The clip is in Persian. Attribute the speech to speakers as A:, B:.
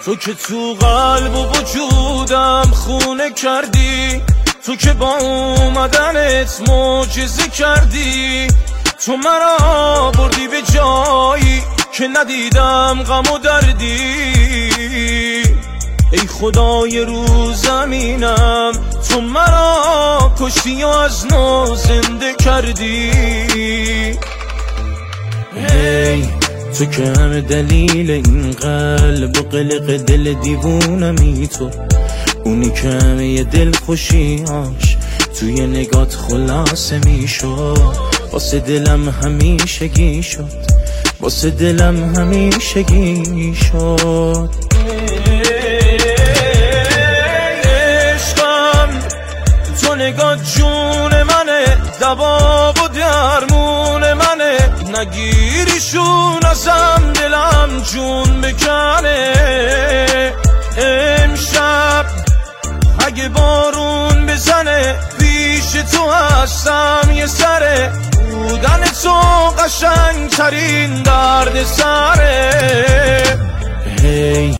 A: تو که تو قلب و وجودم خونه کردی، تو که با اومدنت معجزه کردی، تو مرا بردی به جایی که ندیدم غم و دردی. ای خدای رو زمینم، تو مرا کشتی و از نو زنده کردی. هی تو که همه دلیل این قلب و قلق دل دیوونمی، تو اونی که همه دل خوشیاش توی نگات خلاصه میشد. واسه دلم همیشگی شد، واسه دلم همیشگی شد. عشقم تو نگات جون منه، دوا و درمون منه، نگیریشون ازم دلم جون بکنه. امشب اگه بارون بزنه پیش تو هستم یه سره، بودن تو قشنگ ترین درد سره.